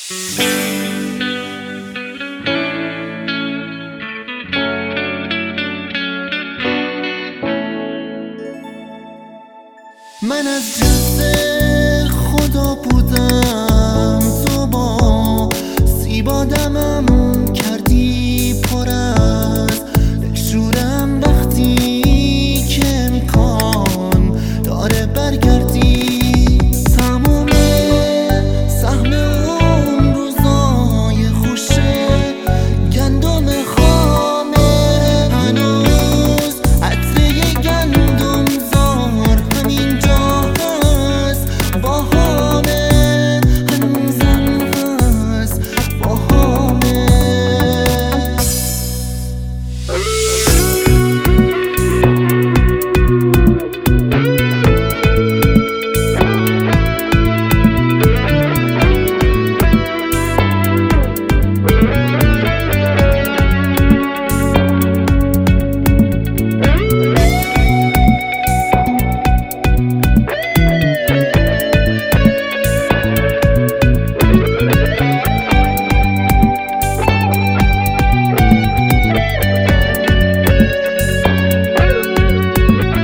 من از جنس خدا بودم، تو با زیبا دمم کردی پر از دلشورم وقتی که امکان داره برگردی. تموم سهم اون روزای خوشه گندم خامه، هنوز عطره گندم زار همینجا هست باهامه، هنوزم هست باهامه.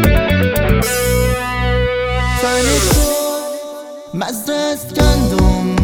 مزه است گندم